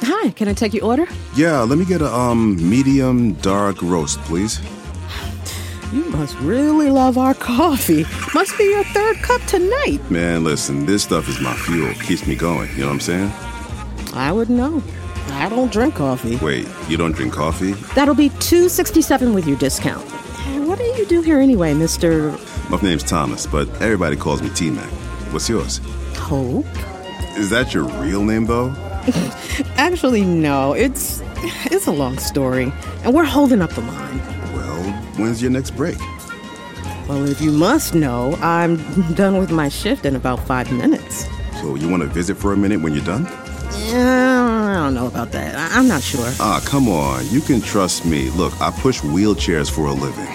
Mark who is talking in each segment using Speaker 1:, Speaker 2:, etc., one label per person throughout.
Speaker 1: Hi, can I take your order?
Speaker 2: Yeah, let me get a medium dark roast, please.
Speaker 1: You must really love our coffee. Must be your third cup tonight.
Speaker 2: Man, listen, this stuff is my fuel. Keeps me going, you know what I'm saying?
Speaker 1: I wouldn't know. I don't drink coffee.
Speaker 2: Wait, you don't drink coffee?
Speaker 1: That'll be $2.67 with your discount. What do you do here anyway, Mr.
Speaker 2: My name's Thomas, but everybody calls me T-Mac. What's yours?
Speaker 1: Hope?
Speaker 2: Is that your real name, though?
Speaker 1: Actually, no. It's a long story, and we're holding up the line.
Speaker 2: Well, when's your next break?
Speaker 1: Well, if you must know, I'm done with my shift in about 5 minutes.
Speaker 2: So you want to visit for a minute when you're done?
Speaker 1: I don't know about that. I'm not sure.
Speaker 2: Ah, come on. You can trust me. Look, I push wheelchairs for a living.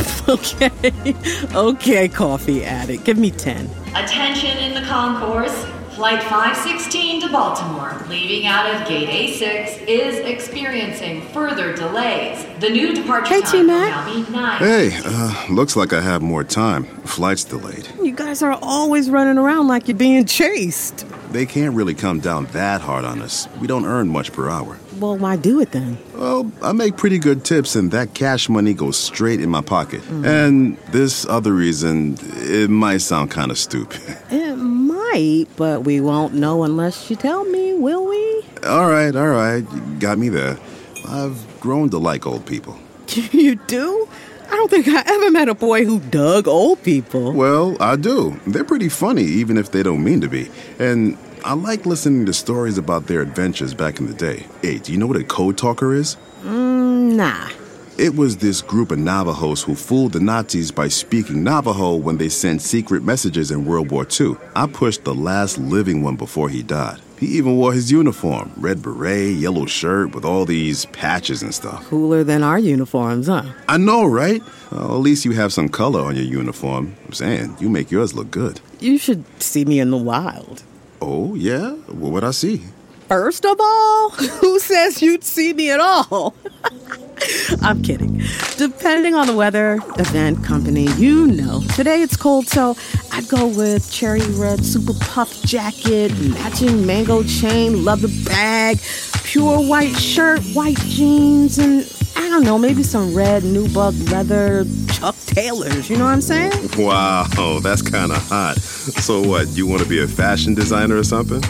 Speaker 1: Okay, coffee addict. Give me 10.
Speaker 3: Attention in the concourse. Flight 516 to Baltimore, leaving out of Gate A6, is experiencing further delays. The new departure time will now be 9.
Speaker 2: Hey, looks like I have more time. Flight's delayed.
Speaker 1: You guys are always running around like you're being chased.
Speaker 2: They can't really come down that hard on us. We don't earn much per hour.
Speaker 1: Well, why do it then?
Speaker 2: Well, I make pretty good tips, and that cash money goes straight in my pocket. And this other reason, it might sound kind of stupid.
Speaker 1: It might, but we won't know unless you tell me, will we?
Speaker 2: All right. You got me there. I've grown to like old people.
Speaker 1: You do? I don't think I ever met a boy who dug old people.
Speaker 2: Well, I do. They're pretty funny, even if they don't mean to be. And I like listening to stories about their adventures back in the day. Hey, do you know what a code talker is?
Speaker 1: Nah.
Speaker 2: It was this group of Navajos who fooled the Nazis by speaking Navajo when they sent secret messages in World War II. I pushed the last living one before he died. He even wore his uniform, red beret, yellow shirt with all these patches and stuff.
Speaker 1: Cooler than our uniforms, huh?
Speaker 2: I know, right? Well, at least you have some color on your uniform. I'm saying, you make yours look good.
Speaker 1: You should see me in the wild.
Speaker 2: Oh, yeah? What would I see?
Speaker 1: First of all, who says you'd see me at all? I'm kidding. Depending on the weather, event, company, you know. Today it's cold, so I'd go with cherry red super puff jacket, matching mango chain, leather bag, pure white shirt, white jeans, and I don't know, maybe some red nubuck leather Chuck Taylors, you know what I'm saying?
Speaker 2: Wow, that's kind of hot. So what, you want to be a fashion designer or something?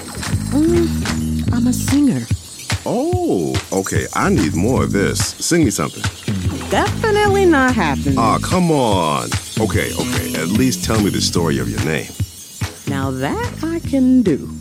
Speaker 1: I'm a singer.
Speaker 2: Oh, okay, I need more of this. Sing me something.
Speaker 1: Definitely not happening.
Speaker 2: Aw, come on. Okay, at least tell me the story of your name.
Speaker 1: Now that I can do.